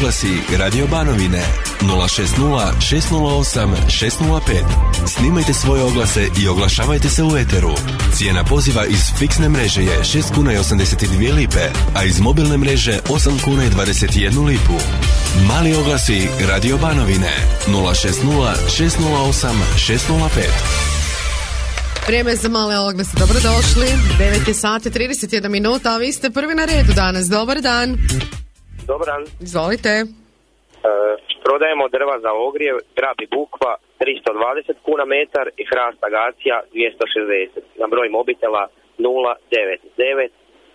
oglasi Radio Banovine 060 608 605. Snimajte svoje oglase i oglašavajte se u eteru. Cijena poziva iz fiksne mreže je 6 kuna i 82 lipe, a iz mobilne mreže 8 kuna i 21 lipu. Mali oglasi Radio Banovine 060 608 605. Vrijeme za male oglase, dobrodošli. 9 sati 31 minuta, a vi ste prvi na redu danas. Dobar dan. Dobar dan. Izvolite. Prodajemo drva za ogrjev, grab i bukva 320 kuna metar i hrast agacija 260. Na broj mobitela 099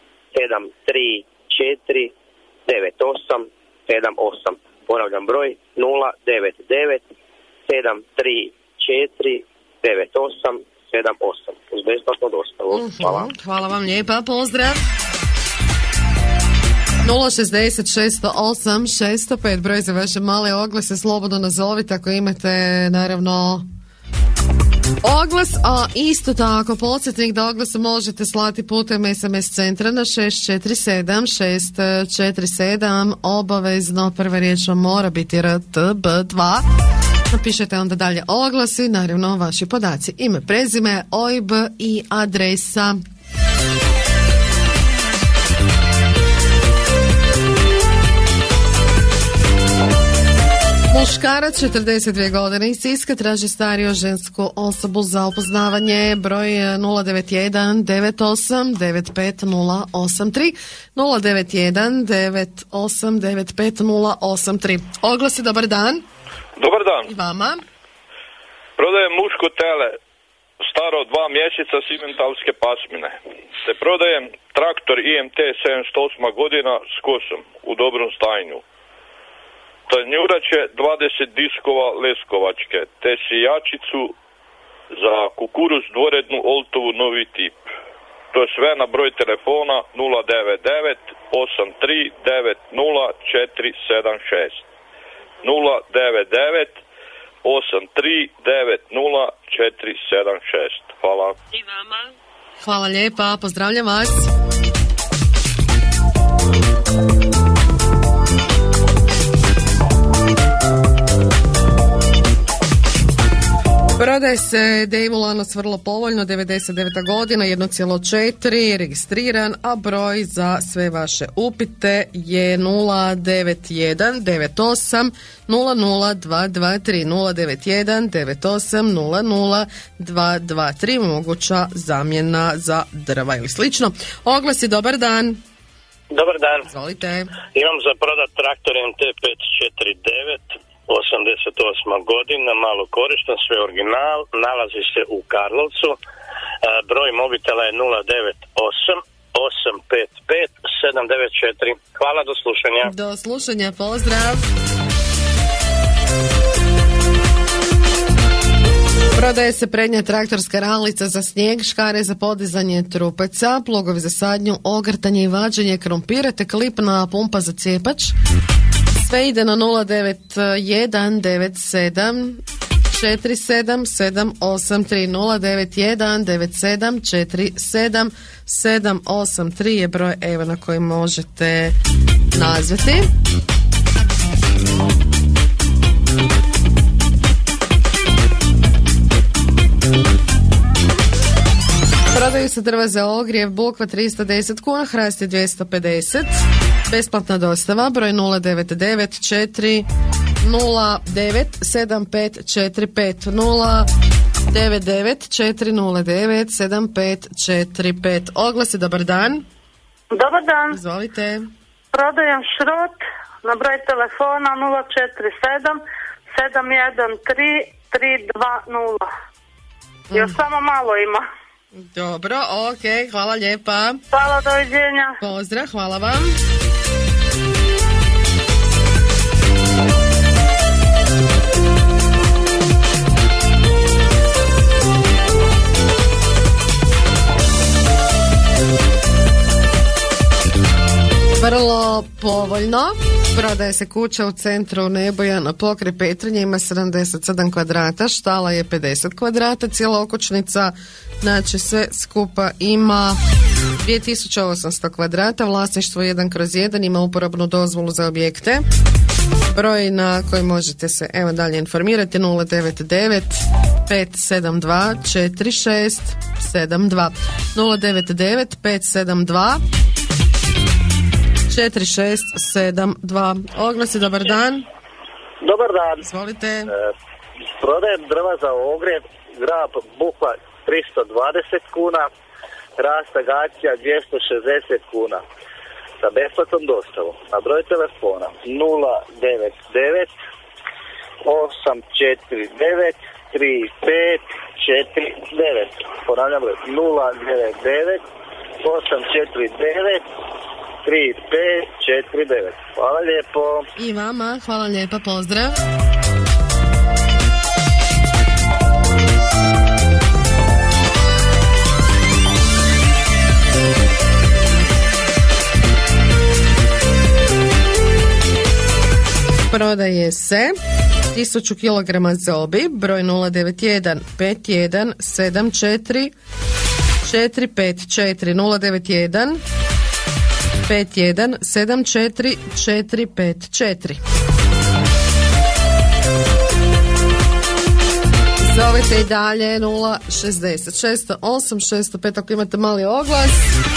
734 98 78. Ponavljam broj 099 734 98 78. Uz besplatnu dostavu. Hvala. Hvala vam lijepa, pozdrav. 060 608 605, broj za vaše male oglase, slobodno nazovite ako imate naravno oglas, a isto tako podsjetnik da oglas možete slati putem SMS centra na 647 647, obavezno prva riječ vam mora biti RTB2. Napišete onda dalje oglasi, naravno vaši podaci, ime, prezime, OIB i adresa. Muškarac 42 godine iz Siska traži stariju žensku osobu za upoznavanje, broj 091 98 95 083 091 98 95 083. Oglasi, dobar dan. Dobar dan. I vama. Prodajem muško tele, staro 2 mjeseca simentalske pasmine. Te prodajem traktor IMT 708 godina s kosom u dobrom stanju. Tanjurače 20 diskova leskovačke, te sijačicu za kukuruz dvorednu Oltovu novi tip. To je sve na broj telefona 099 83 90 476. 099 83 90 476. Hvala. I vama. Hvala lijepa, pozdravljam vas. Prodaje se Deivulanos vrlo povoljno, 99. godina, 1,4, registriran, a broj za sve vaše upite je 091 98 00223 091 98 00223, moguća zamjena za drva ili slično. Oglasi, dobar dan. Dobar dan. Izvolite. Imam za prodat traktor MT549 88. godina, malo korišten, sve original, nalazi se u Karlovcu, broj mobitela je 098 855 794. Hvala, do slušanja. Do slušanja, pozdrav. Prodaje se prednja traktorska ralica za snijeg, škare za podizanje trupaca, plugovi za sadnju, ogrtanje i vađenje krompira, te klipna pumpa za cijepač. Sve ide na 091 97 47 783 091 97 47 783 je broj evo na koji možete nazvati. Prodaju se drva za ogrjev, bukva 310 kuna, hrast je 250, besplatna dostava, broj 099 409 7545 099 409 7545. Oglasi, dobar dan. Dobar dan. Izvolite. Prodajem šrot na broj telefona 047 713 320. Još samo malo ima. Dobro, ok, hvala lijepa. Hvala, doviđenja. Pozdrav, hvala vam. Vrlo povoljno. Prodaje se kuća u centru Neboja na pokraj Petrinje, ima 77 kvadrata, štala je 50 kvadrata, cijela okućnica, znači sve skupa ima 2800 kvadrata, vlasništvo 1/1, ima uporabnu dozvolu za objekte. Broj na koji možete se evo dalje informirati 099 572 4672 099 572 4672. Oglasi, dobar dan. Dobar dan. Izvolite. Prodajem drva za ogrjev, grab bukva 320 kuna, hrasta gacija 260 kuna. Sa besplatnom dostavom. Na broj telefona 099 849 3549. Ponavljam broj 099 849 3549. Hvala lijepo. I vama, hvala lijepa, pozdrav. Prodaje se 1000 kg zobi, broj 091 51 74 454 091 51 74 454. Zovete i dalje 060 608 605 ako imate mali oglas.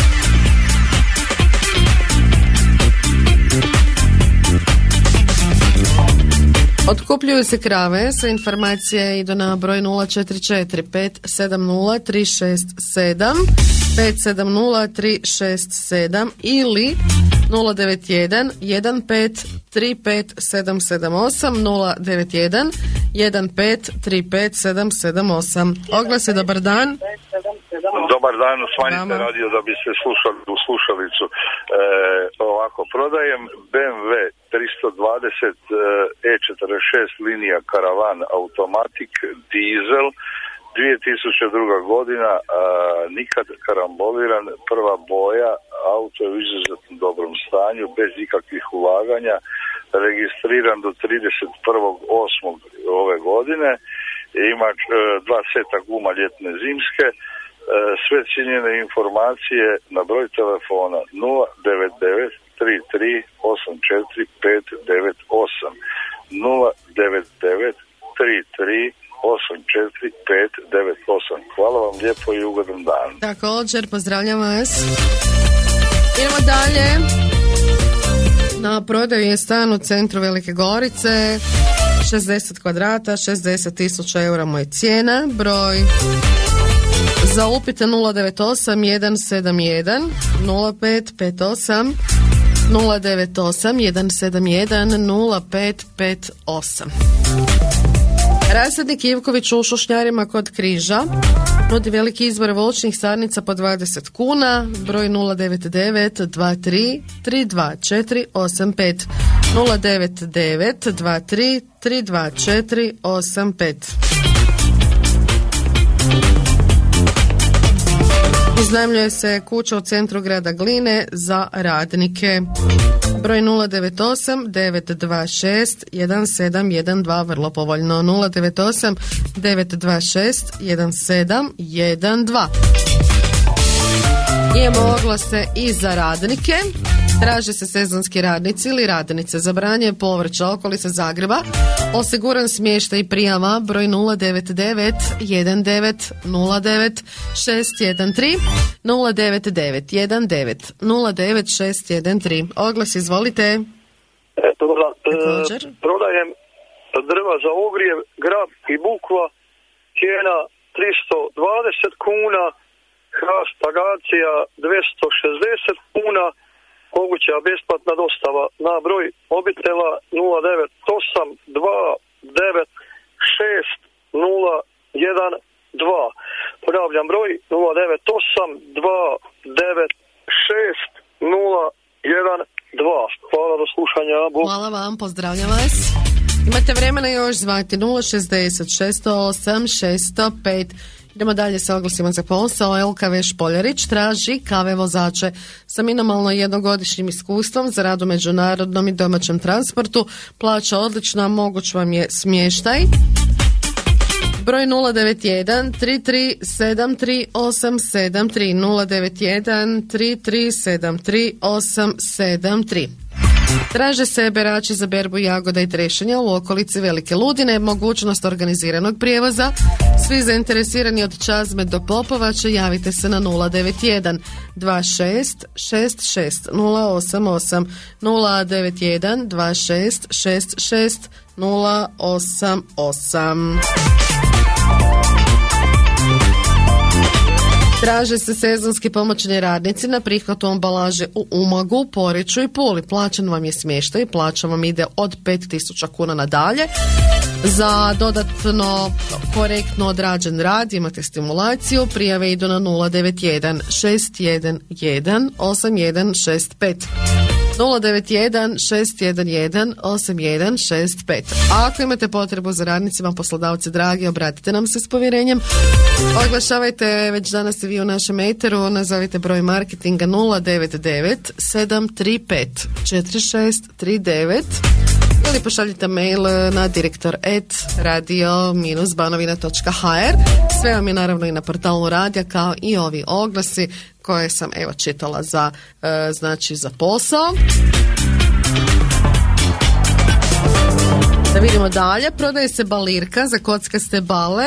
Otkupljuju se krave, sve informacije idu na broj 044 570 367 570 367 ili 091 15 35 778 091 15 35 778. Oglas je dobar dan. Dobar dan, smanjite radio da bi se slušali u slušalicu. Ovako, prodajem BMW 320 E46 linija Karavan Automatic dizel 2002. godina, nikad karamboliran, prva boja, auto je u izuzetno dobrom stanju, bez ikakvih ulaganja, registriran do 31.8. ove godine, ima 2 seta guma ljetne zimske. Sve ciljene informacije na broj telefona 099 33 84 598 099 33 84 598. Hvala vam lijepo i ugodan dan. Također, pozdravljam vas. Idemo dalje. Na prodaju je stan u centru Velike Gorice, 60 kvadrata, 60.000 eura mu je cijena. Broj za upite 098 171 0558 098 171 0558. Rasadnik Ivković u Šušnjarima kod Križa nudi veliki izbor voćnih sadnica po 20 kuna. Broj 099 23 324 85 099 23 324 85. Iznajmljuje se kuća u centru grada Gline za radnike. Broj 098 926 1712, vrlo povoljno. 098 926 1712. Imamo oglase i za radnike. Traže se sezonski radnici ili radnice za branje povrća okolice Zagreba. Osiguran smještaj i prijava. Broj 099 19 09 613 099 19 09 613. Oglas, izvolite. Prodajem drva za ogrijev, grab i bukva, cijena 320 kuna, hrast agacija 260 kuna, moguća besplatna dostava na broj mobitela 098 296 012. Ponavljam broj 098 296 012. Hvala, do slušanja. Hvala vam, pozdravljam vas. Imate vremena još zvati 060 608 605. Idemo dalje sa oglasima za posao. LKV Špoljarić traži kave vozače sa minimalno jednogodišnjim iskustvom za rad u međunarodnom i domaćem transportu. Plaća odlična, moguć vam je smještaj. Broj 091 3373 873 091 3373 873. Traže se berači za berbu jagoda i trešanja u okolici Velike Ludine, mogućnost organiziranog prijevoza. Svi zainteresirani od Čazme do Popovače javite se na 091 26 66 088 091 26 66 088. Traže se sezonski pomoćni radnici na prihvatu ambalaže u Umagu, Poreču i Puli. Plaćan vam je smještaj, plaća vam ide od 5.000 kuna nadalje. Za dodatno korektno odrađen rad imate stimulaciju, prijave idu na 091 611 8165. 091 611 8165. A ako imate potrebu za radnicima, poslodavci dragi, obratite nam se s povjerenjem. Oglašavajte već danas i vi u našem eteru, nazovite broj marketinga 099 735 4639 ili pošaljite mail na direktor@radio-banovina.hr. Sve vam je naravno i na portalu radija, kao i ovi oglasi koje sam evo čitala za posao. Da vidimo dalje. Prodaje se balirka za kockaste bale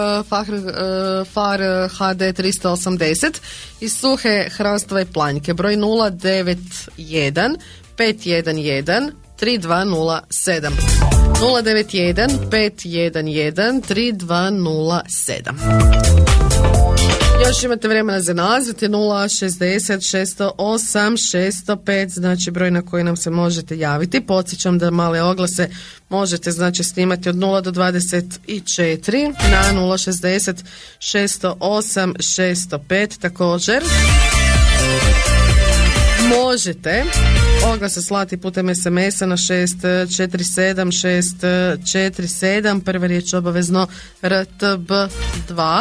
Far HD 380 iz suhe hrastove planjke. Broj 091 511 3207. 091 511 3207. Još imate vremena za nazvati 060 608 605, znači broj na koji nam se možete javiti. Podsjećam da male oglase možete snimati od 0 do 24 na 060 608 605. Također možete oglase slati putem SMS-a na 647 647, prva riječ obavezno RTB2.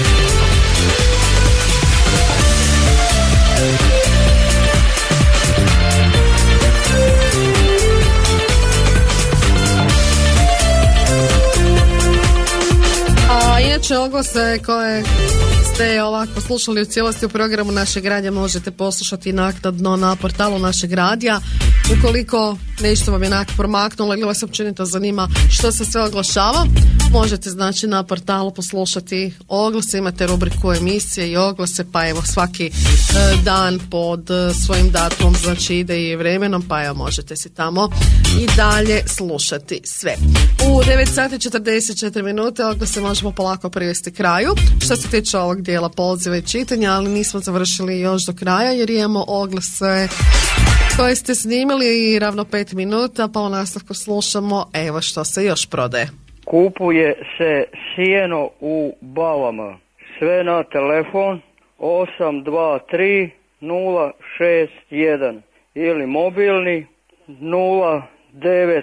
A inače oglase koje ste ovako slušali u cijelosti u programu našeg radija možete poslušati naknadno na portalu našeg radija. Ukoliko nešto vam je promaknulo ili vas općenito zanima što se sve oglašava, možete na portalu poslušati oglase, imate rubriku emisije i oglase, pa evo svaki dan pod svojim datumom ide i vremenom, pa evo možete si tamo i dalje slušati sve. U 9 sati 44 minute oglase možemo polako privesti kraju. Što se tiče ovog dijela poziva i čitanja, ali nismo završili još do kraja jer imamo oglase koje ste snimili i ravno 5 minuta, pa u nastavku slušamo evo što se još prodaje. Kupuje se sjeno u Bavama. Sve na telefon 823 061 ili mobilni 099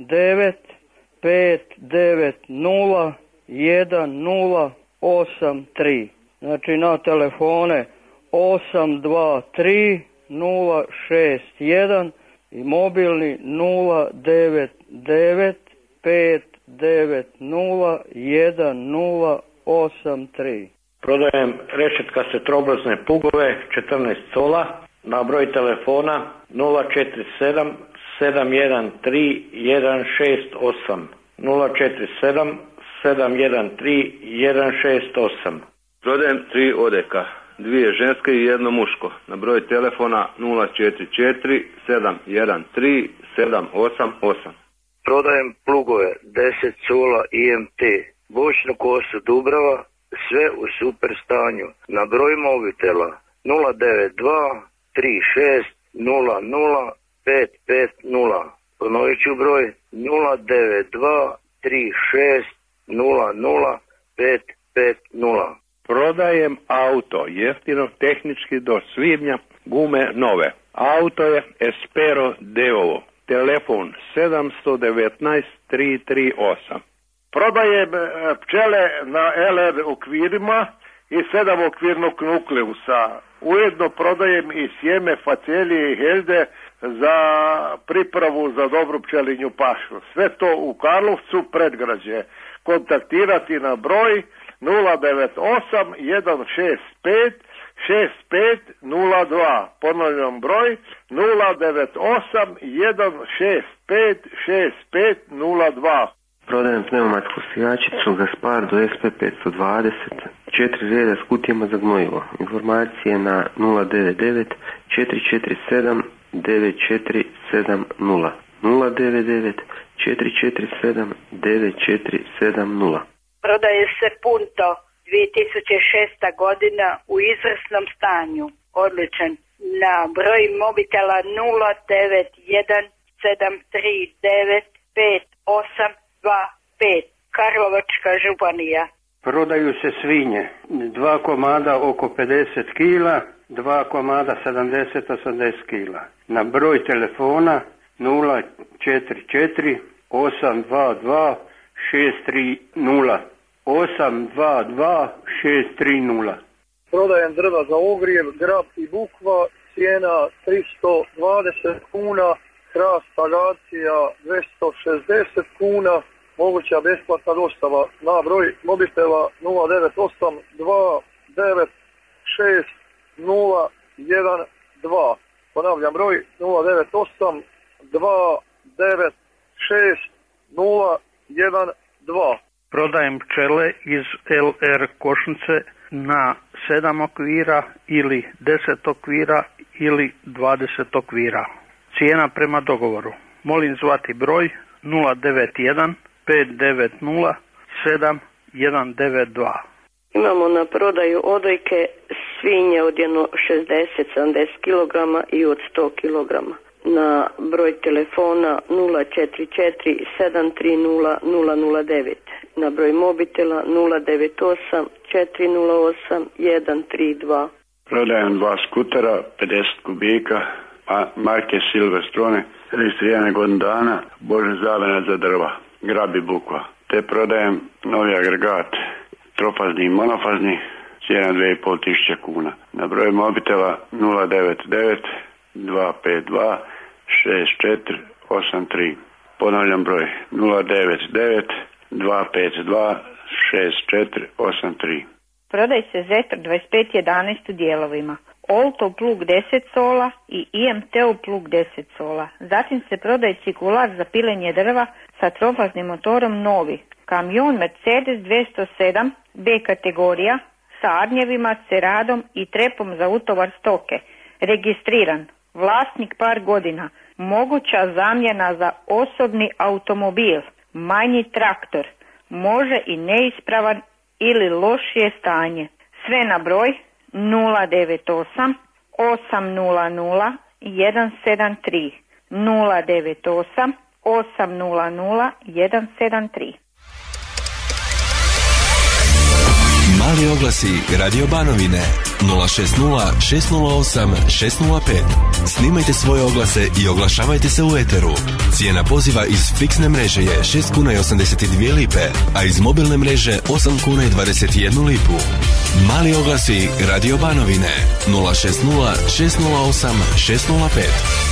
590 1083. Znači na telefone 823 061 i mobilni 099 590 1083. Prodajem rešetkaste troblazne plugove 14 cola na broj telefona 047 713 168 047 713 168. Prodajem 3 odeka, 2 ženske i 1 muško. Na broj telefona 044 713 788. Prodajem plugove 10 cula IMT, bočnu kosu Dubrava, sve u super stanju. Na broj mobitela 092 36 00 550. Ponovit ću broj 092 36 00 550. Prodajem auto, jeftino, tehnički do svibnja, gume nove. Auto je Espero Deovo, telefon 719 338. Prodajem pčele na LR okvirima i 7 okvirnog nukleusa. Ujedno prodajem i sjeme facelije i helde za pripravu za dobru pčelinju pašu. Sve to u Karlovcu, predgrađe. Kontaktirati na broj 098 165 6502. Ponavljam broj 098-165-6502. Prodajem pneumatsku sijačicu Gaspardo SP520, 4 reda s kutijama za gnojivo. Informacije na 099 447 9470. 099 447 9470. Prodaje se Punto 2006. godina u izvrsnom stanju. Odličan. Na broj mobitela 091 739 5825. Karlovačka županija. Prodaju se svinje. 2 komada oko 50 kila, 2 komada 70-80 kila. Na broj telefona 044 822 630. 822 630. Prodajem drva za ogrijev, grab i bukva, cijena 320 kuna, hrast agacija 260 kuna, moguća besplatna dostava na broj mobitela 098 296 012. Ponavljam broj 098 296 012. Prodajem pčele iz LR košnice na 7 okvira ili 10 okvira ili 20 okvira. Cijena prema dogovoru. Molim zvati broj 091 590 7192. Imamo na prodaju odojke svinje od jedno 60-70 kg i od 100 kg. Na broj telefona 044 730 009. Na broj mobitela 098 408 132. Prodajem 2 skutera, 50 kubika, marke Silverstrone, registrirane godinu dana, Bože zabena za drva, grab i bukva. Te prodajem novi agregat, trofazni i monofazni, cijena 2500 kuna. Na broj mobitela 099 252 6483. Ponavljam broj 099 252 6483. Prodaj se Zetor 2511 u dijelovima. Olto plug 10 sola i IMT plug 10 sola. Zatim se prodaje cikular za pilenje drva sa trofaznim motorom novi. Kamion Mercedes 207 B kategorija sa arnjevima, ceradom i trepom za utovar stoke. Registriran. Vlasnik par godina. Moguća zamjena za osobni automobil. Manji traktor. Može i neispravan ili lošije stanje. Sve na broj 098 800 173. 098 800 173. Mali oglasi Radio Banovine 060 608 605. Snimajte svoje oglase i oglašavajte se u eteru. Cijena poziva iz fiksne mreže je 6 kuna i 82 lipe, a iz mobilne mreže 8 kuna i 21 lipu. Mali oglasi Radio Banovine 060 608 605.